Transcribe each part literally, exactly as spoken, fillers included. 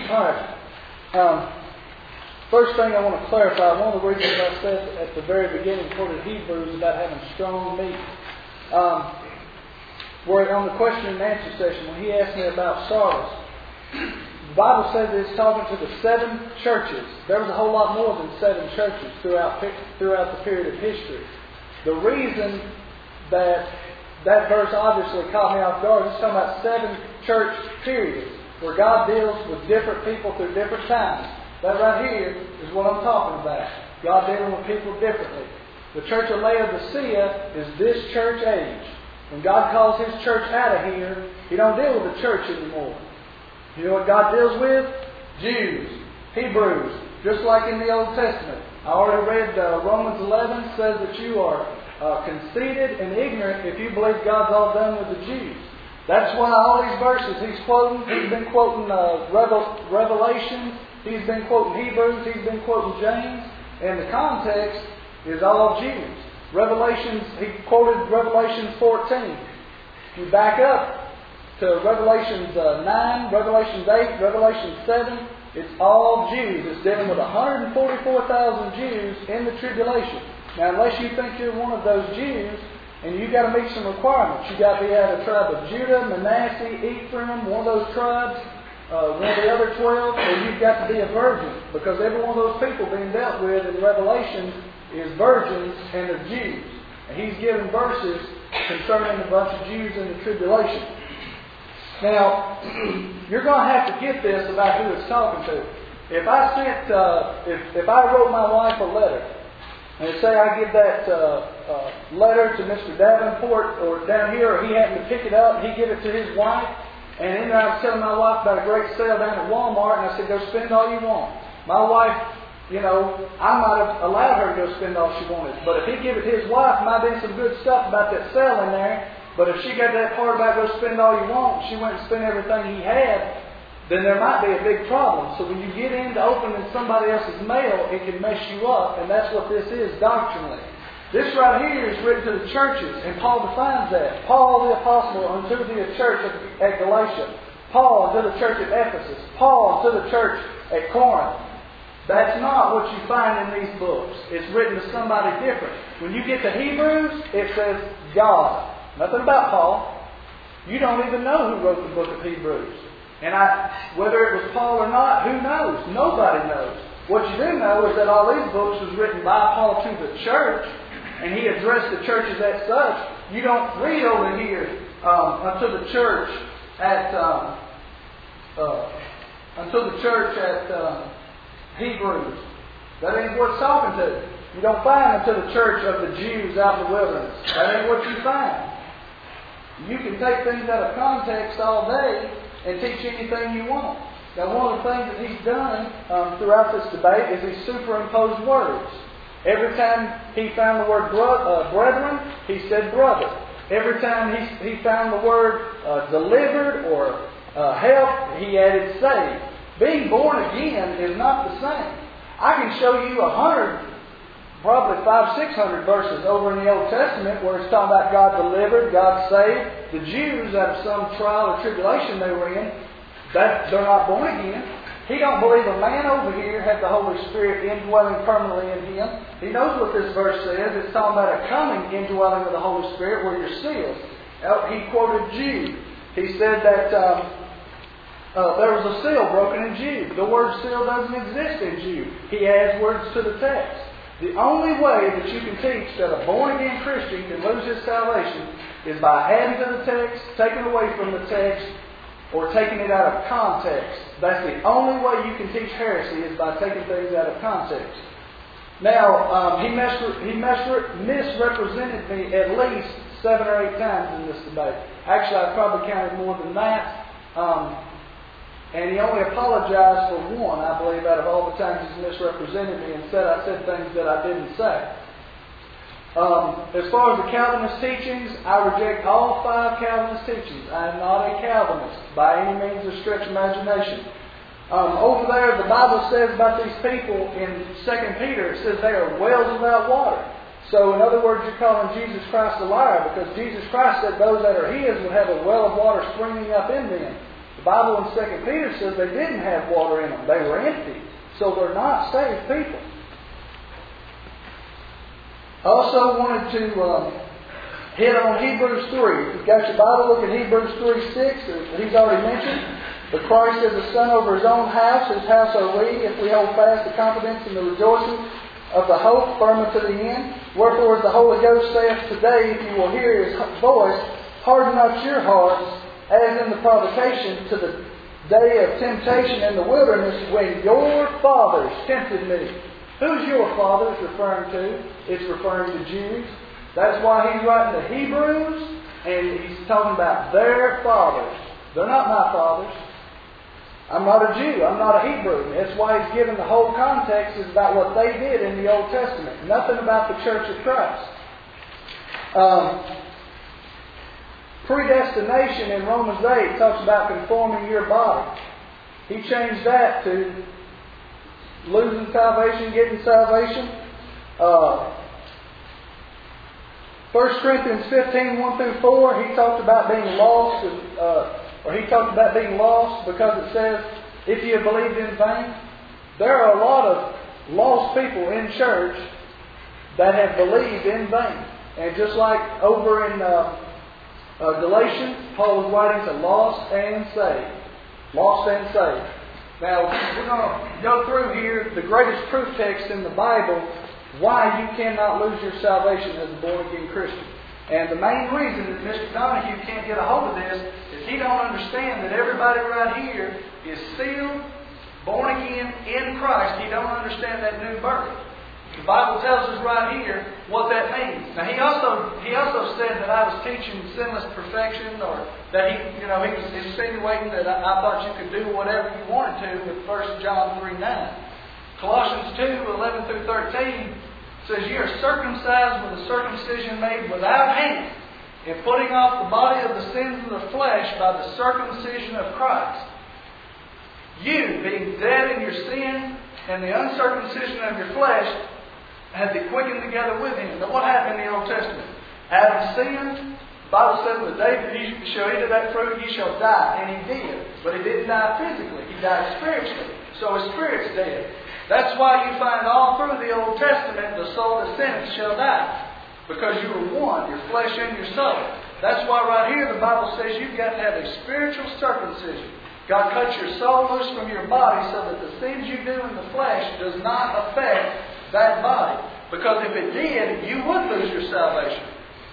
All right. Um, first thing I want to clarify, one of the reasons I said at the very beginning, quoted Hebrews about having strong meat. Um, where on the question and answer session, when he asked me about Sardis, the Bible says it's talking to the seven churches. There was a whole lot more than seven churches throughout throughout the period of history. The reason that that verse obviously caught me off guard, it's talking about seven church periods where God deals with different people through different times. That right here is what I'm talking about. God dealing with people differently. The church of Laodicea is this church age. When God calls His church out of here, He don't deal with the church anymore. You know what God deals with? Jews, Hebrews, just like in the Old Testament. I already read uh, Romans eleven says that you are uh, conceited and ignorant if you believe God's all done with the Jews. That's why all these verses He's quoting, He's been quoting uh, Revel- Revelation, He's been quoting Hebrews, He's been quoting James, and the context is all Jews. Revelations, He quoted Revelation fourteen. If you back up to Revelations uh, nine, Revelations eight, Revelation seven, it's all Jews. It's dealing with one hundred forty-four thousand Jews in the tribulation. Now, unless you think you're one of those Jews, and you've got to meet some requirements. You've got to be out of the tribe of Judah, Manasseh, Ephraim, one of those tribes, uh, one of the other twelve, or you've got to be a virgin. Because every one of those people being dealt with in Revelation is virgins and are Jews. And He's given verses concerning a bunch of Jews in the tribulation. Now, you're going to have to get this about who it's talking to. If I sent, uh, if, if I wrote my wife a letter, and say I give that uh, uh, letter to Mister Davenport or down here, or he happened to pick it up and he give it to his wife, and in there I was telling my wife about a great sale down at Walmart, and I said, go spend all you want. My wife, you know, I might have allowed her to go spend all she wanted, but if he give it to his wife, might have been some good stuff about that sale in there. But if she got that part about go spend all you want, she went and spent everything he had, then there might be a big problem. So when you get into opening somebody else's mail, it can mess you up, and that's what this is doctrinally. This right here is written to the churches, and Paul defines that. Paul the Apostle unto the church at Galatia. Paul unto the church at Ephesus. Paul unto the church at Corinth. That's not what you find in these books. It's written to somebody different. When you get to Hebrews, it says God. Nothing about Paul. You don't even know who wrote the book of Hebrews. And I, whether it was Paul or not, who knows? Nobody knows. What you do know is that all these books was written by Paul to the church, and he addressed the churches as such. You don't read over here um, unto the church at um, uh, unto the church at um, Hebrews. That ain't what it's talking to. You don't find unto the church of the Jews out in the wilderness. That ain't what you find. You can take things out of context all day and teach anything you want. Now, one of the things that he's done um, throughout this debate is he's superimposed words. Every time he found the word bro- uh, brethren, he said brother. Every time he, he found the word uh, delivered or uh, help, he added saved. Being born again is not the same. I can show you a hundred, probably five, six hundred verses over in the Old Testament where it's talking about God delivered, God saved. The Jews, out of some trial or tribulation they were in, that they're not born again. He don't believe a man over here had the Holy Spirit indwelling permanently in him. He knows what this verse says. It's talking about a coming indwelling of the Holy Spirit where you're sealed. He quoted Jude. He said that um, uh, there was a seal broken in Jude. The word seal doesn't exist in Jude. He adds words to the text. The only way that you can teach that a born-again Christian can lose his salvation is by adding to the text, taking away from the text, or taking it out of context. That's the only way you can teach heresy is by taking things out of context. Now, um, he, mis- he mis- misrepresented me at least seven or eight times in this debate. Actually, I probably counted more than that. Um, And he only apologized for one, I believe, out of all the times he's misrepresented me and said I said things that I didn't say. Um, as far as the Calvinist teachings, I reject all five Calvinist teachings. I am not a Calvinist by any means of stretch imagination. Um, over there, the Bible says about these people in Second Peter, it says they are wells without water. So, in other words, you're calling Jesus Christ a liar because Jesus Christ said those that are His would have a well of water springing up in them. The Bible in Second Peter says they didn't have water in them. They were empty. So they're not saved people. I also wanted to um, hit on Hebrews three. If you've got your Bible, look at Hebrews three six. He's already mentioned. But Christ is a son over His own house. Whose house are we, if we hold fast the confidence and the rejoicing of the hope firm unto the end? Wherefore, as the Holy Ghost saith, today, if you will hear His voice, harden not your hearts, as in the provocation to the day of temptation in the wilderness, when your fathers tempted me. Who's your fathers referring to? It's referring to Jews. That's why he's writing to Hebrews, and he's talking about their fathers. They're not my fathers. I'm not a Jew. I'm not a Hebrew. That's why he's given the whole context is about what they did in the Old Testament. Nothing about the Church of Christ. Um, predestination in Romans eight talks about conforming your body. He changed that to losing salvation, getting salvation. Uh, First Corinthians fifteen, one through four, he talked about being lost, uh, or he talked about being lost because it says, if you have believed in vain. There are a lot of lost people in church that have believed in vain. And just like over in uh, uh, Galatians, Paul was writing to lost and saved. Lost and saved. Now, we're going to go through here the greatest proof text in the Bible why you cannot lose your salvation as a born-again Christian. And the main reason that Mister Donahue can't get a hold of this is he don't understand that everybody right here is sealed, born again in Christ. He don't understand that new birth. The Bible tells us right here what that means. Now he also he also said that I was teaching sinless perfection, or that he you know he was insinuating that I, I thought you could do whatever you wanted to with First John three nine. Colossians two, eleven through thirteen says, you are circumcised with a circumcision made without hands, in putting off the body of the sins of the flesh by the circumcision of Christ. You, being dead in your sin and the uncircumcision of your flesh, have been quickened together with Him. Now what happened in the Old Testament? Adam sinned. The Bible says, the day that you shall eat of that fruit, you shall die. And he did. But he didn't die physically. He died spiritually. So his spirit's dead. That's why you find all through the Old Testament, the soul that sinneth shall die. Because you are one, your flesh and your soul. That's why right here the Bible says you've got to have a spiritual circumcision. God cuts your soul loose from your body so that the sins you do in the flesh does not affect that body. Because if it did, you would lose your salvation.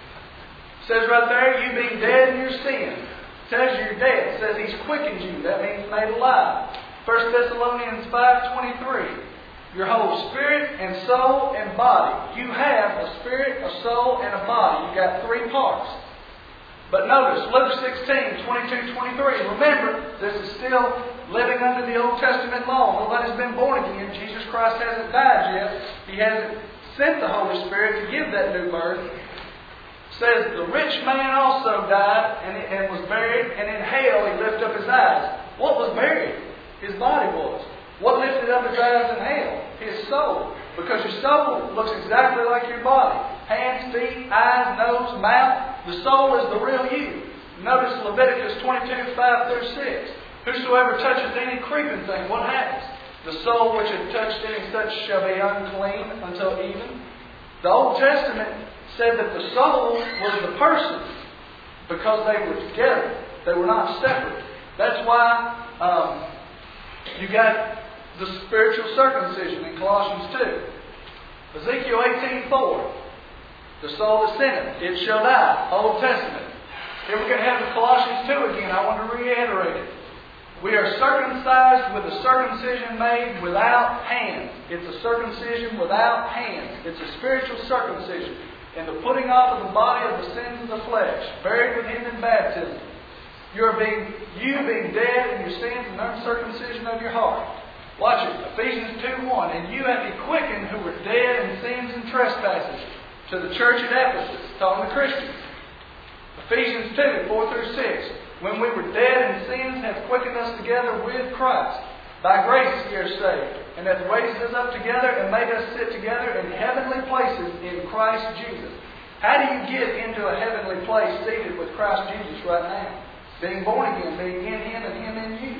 It says right there, you being dead in your sin. It tells you you're dead. It says He's quickened you. That means made alive. First Thessalonians five twenty-three. Your whole spirit and soul and body. You have a spirit, a soul, and a body. You've got three parts. But notice, Luke sixteen, twenty-two, twenty-three. Remember, this is still living under the Old Testament law. Nobody's been born again. Jesus Christ hasn't died yet. He hasn't sent the Holy Spirit to give that new birth. It says, the rich man also died and, and was buried, and in hell he lifted up his eyes. What was buried? His body was. What lifted up his eyes in hell? His soul. Because your soul looks exactly like your body. Hands, feet, eyes, nose, mouth. The soul is the real you. Notice Leviticus twenty-two, five through six. Whosoever toucheth any creeping thing, what happens? The soul which had touched any such shall be unclean until even. The Old Testament said that the soul was the person because they were together. They were not separate. That's why um, you got the spiritual circumcision in Colossians two. Ezekiel eighteen, four. The soul that sinneth, it shall die. Old Testament. Here we're going to have the Colossians two again. I want to reiterate it. We are circumcised with a circumcision made without hands. It's a circumcision without hands. It's a spiritual circumcision. And the putting off of the body of the sins of the flesh, buried with Him in baptism. You are being, you being dead in your sins and uncircumcision of your heart. Watch it. Ephesians two, one. And you have been quickened who were dead in sins and trespasses. To the church at Ephesus, talking to Christians. Ephesians two, four through six. When we were dead in sins, hath quickened us together with Christ. By grace ye are saved, and hath raised us up together and made us sit together in heavenly places in Christ Jesus. How do you get into a heavenly place seated with Christ Jesus right now? Being born again, being in Him and Him in you.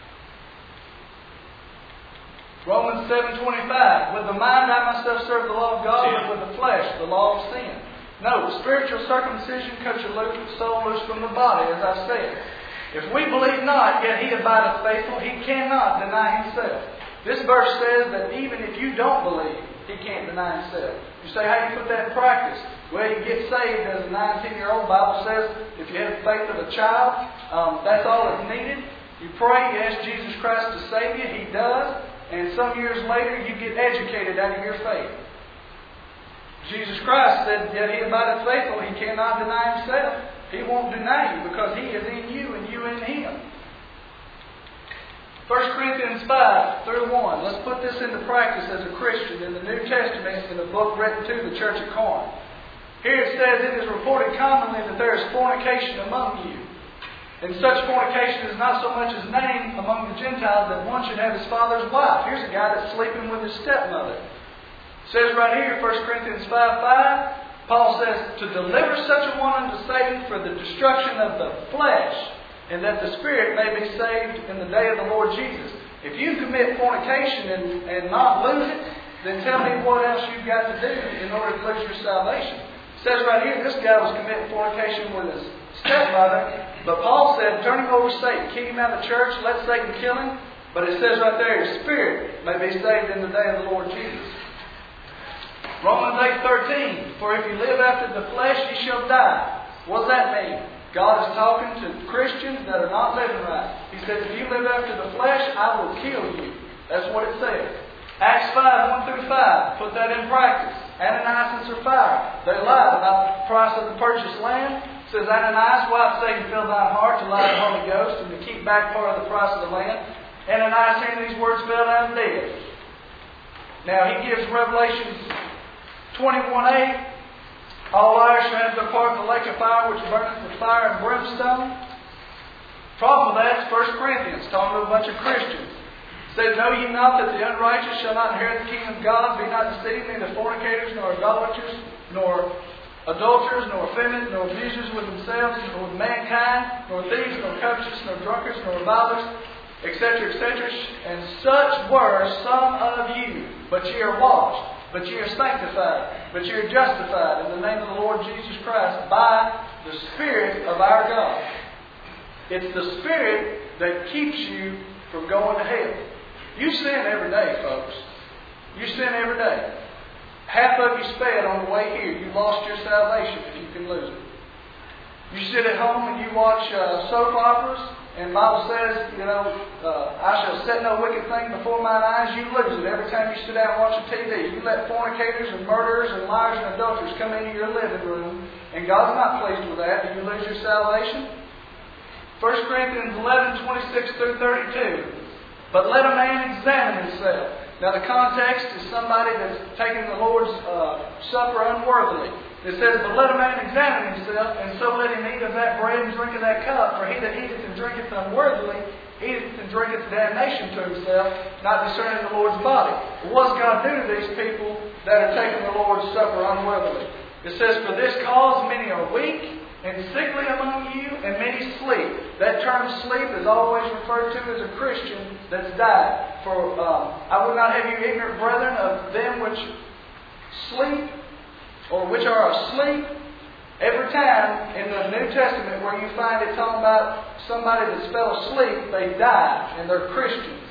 Romans seven twenty-five. With the mind I myself serve the law of God, but with the flesh the law of sin. No, spiritual circumcision cuts your soul loose from the body, as I said. If we believe not, yet He abideth faithful, He cannot deny Himself. This verse says that even if you don't believe, He can't deny Himself. You say, how do you put that in practice? Well, you get saved as a nineteen-year-old. The Bible says if you have the faith of a child, um, that's all that's needed. You pray, you ask Jesus Christ to save you. He does. And some years later, you get educated out of your faith. Jesus Christ said, yet He abideth faithful, He cannot deny Himself. He won't deny you because He is in you and you in Him. First Corinthians five through one. Let's put this into practice as a Christian in the New Testament in the book written to the church at Corinth. Here it says, it is reported commonly that there is fornication among you. And such fornication is not so much as named among the Gentiles that one should have his father's wife. Here's a guy that's sleeping with his stepmother. It says right here, First Corinthians five five, Paul says, to deliver such a one unto Satan for the destruction of the flesh, and that the spirit may be saved in the day of the Lord Jesus. If you commit fornication and, and not lose it, then tell me what else you've got to do in order to lose your salvation. It says right here, this guy was committing fornication with his stepmother, but Paul said, turn him over to Satan, kick him out of the church, let Satan kill him. But it says right there, his spirit may be saved in the day of the Lord Jesus. Romans eight thirteen, for if you live after the flesh, ye shall die. What does that mean? God is talking to Christians that are not living right. He said, if you live after the flesh, I will kill you. That's what it says. Acts five one through five, put that in practice. Ananias and Sapphira, they lied about the price of the purchased land. It says, Ananias, why hath Satan filled thine heart to lie to the Holy Ghost and to keep back part of the price of the land? Ananias, hearing these words, fell down dead. Now he gives Revelation twenty-one eight, all liars shall have their part in the lake of fire which burneth with fire and brimstone. Problem with that is First Corinthians, talking to a bunch of Christians. It says, know ye not that the unrighteous shall not inherit the kingdom of God? Be not deceived, neither fornicators, nor idolaters, nor adulterers, nor effeminate, nor abusers with themselves, nor with mankind, nor thieves, nor covetous, nor drunkards, nor revilers, et cetera, et cetera. And such were some of you. But ye are washed, but ye are sanctified, but ye are justified in the name of the Lord Jesus Christ by the Spirit of our God. It's the Spirit that keeps you from going to hell. You sin every day, folks. You sin every day. Half of you sped on the way here. You lost your salvation if you can lose it. You sit at home and you watch uh, soap operas, and the Bible says, you know, uh, I shall set no wicked thing before mine eyes. You lose it every time you sit down and watch a T V. You let fornicators and murderers and liars and adulterers come into your living room, and God's not pleased with that. Do you lose your salvation? First Corinthians eleven twenty-six through thirty-two. But let a man examine himself. Now the context is somebody that's taking the Lord's uh, supper unworthily. It says, but let a man examine himself, and so let him eat of that bread and drink of that cup. For he that eateth and drinketh unworthily, eateth and drinketh damnation to himself, not discerning the Lord's body. What does God do to these people that are taking the Lord's supper unworthily? It says, for this cause many are weak and sickly among you, and many sleep. That term sleep is always referred to as a Christian that's died. For um, I would not have you ignorant, brethren, of them which sleep, or which are asleep. Every time in the New Testament where you find it talking about somebody that fell asleep, they died, and they're Christians.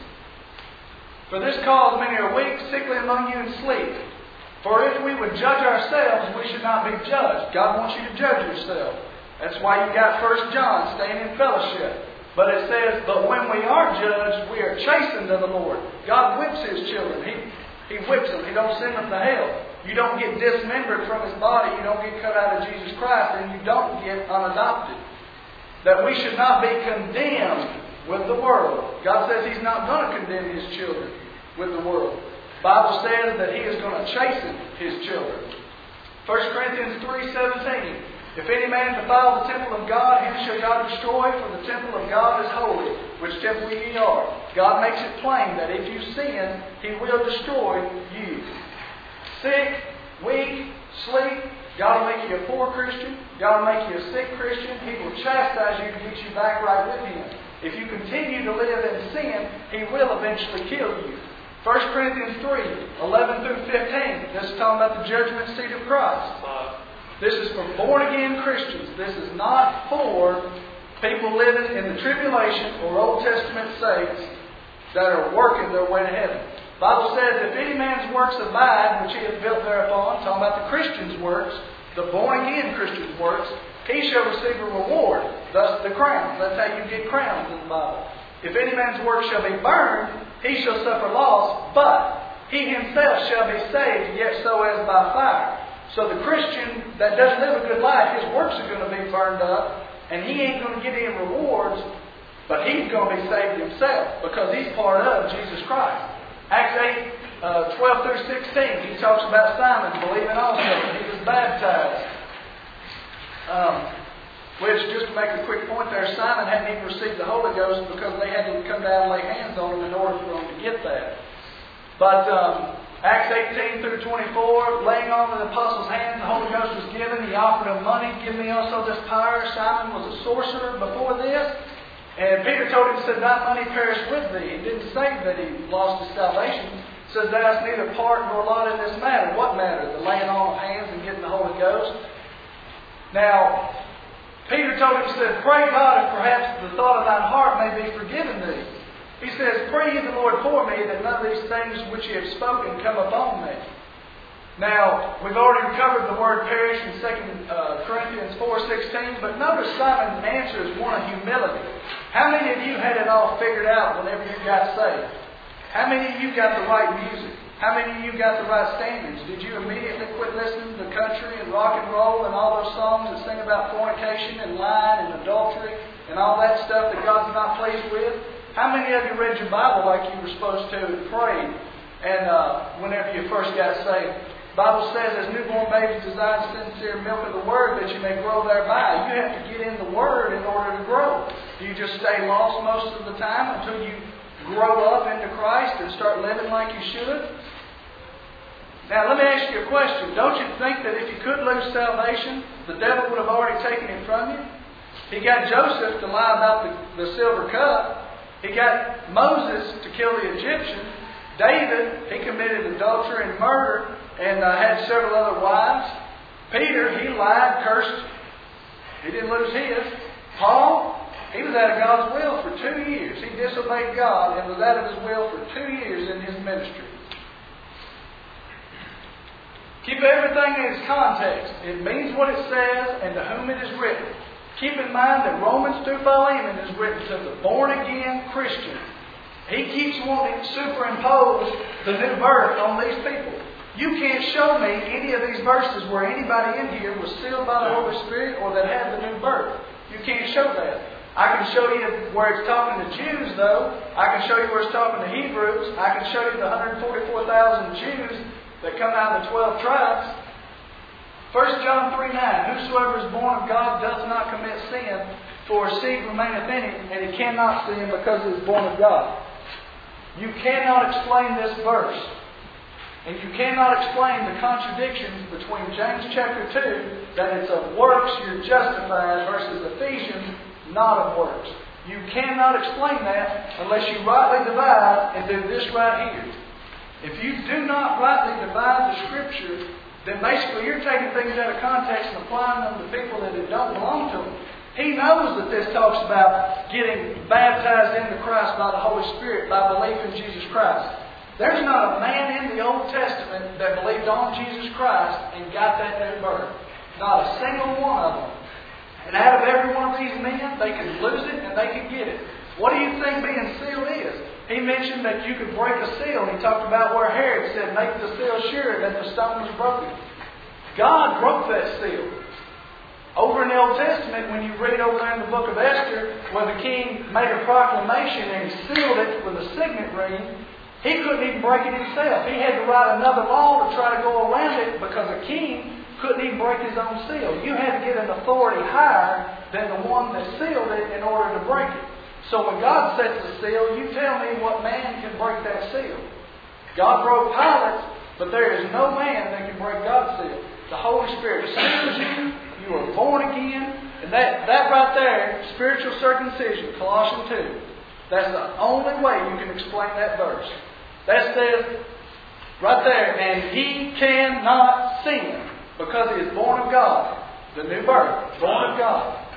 For this cause many are weak, sickly among you, and sleep. For if we would judge ourselves, we should not be judged. God wants you to judge yourself. That's why you got First John, staying in fellowship. But it says, but when we are judged, we are chastened of the Lord. God whips His children. He, he whips them. He don't send them to hell. You don't get dismembered from His body. You don't get cut out of Jesus Christ. And you don't get unadopted. That we should not be condemned with the world. God says He's not going to condemn His children with the world. The Bible says that He is going to chasten His children. First Corinthians three seventeen. If any man defile the temple of God, him shall God destroy, for the temple of God is holy, which temple ye are. God makes it plain that if you sin, He will destroy you. Sick, weak, sleep. God will make you a poor Christian. God will make you a sick Christian. He will chastise you to get you back right with Him. If you continue to live in sin, He will eventually kill you. First Corinthians three, eleven through fifteen. This is talking about the judgment seat of Christ. This is for born-again Christians. This is not for people living in the tribulation or Old Testament saints that are working their way to heaven. The Bible says, if any man's works abide, which he hath built thereupon, talking about the Christian's works, the born-again Christian's works, he shall receive a reward, thus the crown. That's how you get crowns in the Bible. If any man's work shall be burned, he shall suffer loss, but he himself shall be saved, yet so as by fire. So the Christian that doesn't live a good life, his works are going to be burned up, and he ain't going to get any rewards, but he's going to be saved himself, because he's part of Jesus Christ. Acts eight, uh, twelve through sixteen, he talks about Simon believing also. He was baptized. Um, which, just to make a quick point there, Simon hadn't even received the Holy Ghost because they had to come down and lay hands on him in order for him to get that. But um, Acts eighteen through twenty-four, laying on the apostles' hands, the Holy Ghost was given. He offered them money, give me also this power. Simon was a sorcerer before this. And Peter told him, said, thy money perish with thee. He didn't say that he lost his salvation. He says, thou hast neither part nor lot in this matter. What matter? The laying on of hands and getting the Holy Ghost. Now, Peter told him, said, pray God, if perhaps the thought of thine heart may be forgiven thee. He says, pray ye the Lord for me, that none of these things which ye have spoken come upon me. Now, we've already covered the word perish in Second Corinthians four sixteen, but notice Simon's answer is one of humility. How many of you had it all figured out whenever you got saved? How many of you got the right music? How many of you got the right standards? Did you immediately quit listening to country and rock and roll and all those songs that sing about fornication and lying and adultery and all that stuff that God's not pleased with? How many of you read your Bible like you were supposed to and prayed and uh, whenever you first got saved? The Bible says, as newborn babies desire sincere milk of the Word, that you may grow thereby. You have to get in the Word in order to grow. Do you just stay lost most of the time until you grow up into Christ and start living like you should? Now, let me ask you a question. Don't you think that if you could lose salvation, the devil would have already taken it from you? He got Joseph to lie about the, the silver cup. He got Moses to kill the Egyptian. David, he committed adultery and murder and uh, had several other wives. Peter, he lied, cursed. He didn't lose his. Paul, he was out of God's will for two years. He disobeyed God and was out of His will for two years in his ministry. Keep everything in its context. It means what it says and to whom it is written. Keep in mind that Romans to Philemon is written to the born-again Christian. He keeps wanting to superimpose the new birth on these people. You can't show me any of these verses where anybody in here was sealed by the Holy Spirit or that had the new birth. You can't show that. I can show you where it's talking to Jews, though. I can show you where it's talking to Hebrews. I can show you the one hundred forty-four thousand Jews that come out of the twelve tribes. First John three nine, whosoever is born of God doth not commit sin, for his seed remaineth in him, and he cannot sin because he is born of God. You cannot explain this verse. And you cannot explain the contradictions between James chapter two, that it's of works you're justified, versus Ephesians, not of works. You cannot explain that unless you rightly divide and do this right here. If you do not rightly divide the Scripture, then basically you're taking things out of context and applying them to people that it don't belong to them. He knows that this talks about getting baptized into Christ by the Holy Spirit, by belief in Jesus Christ. There's not a man in the Old Testament that believed on Jesus Christ and got that new birth. Not a single one of them. And out of every one of these men, they can lose it and they can get it. What do you think being sealed is? He mentioned that you could break a seal. He talked about where Herod said, make the seal sure that the stone was broken. God broke that seal. Over in the Old Testament, when you read over there in the book of Esther, where the king made a proclamation and he sealed it with a signet ring, he couldn't even break it himself. He had to write another law to try to go around it because a king couldn't even break his own seal. You had to get an authority higher than the one that sealed it in order to break it. So when God sets the seal, you tell me what man can break that seal. God broke Pilate, but there is no man that can break God's seal. the Holy Spirit seals you. You are born again. And that, that right there, spiritual circumcision, Colossians two, that's the only way you can explain that verse. That says right there, and he cannot sin because he is born of God. The new birth, born of God.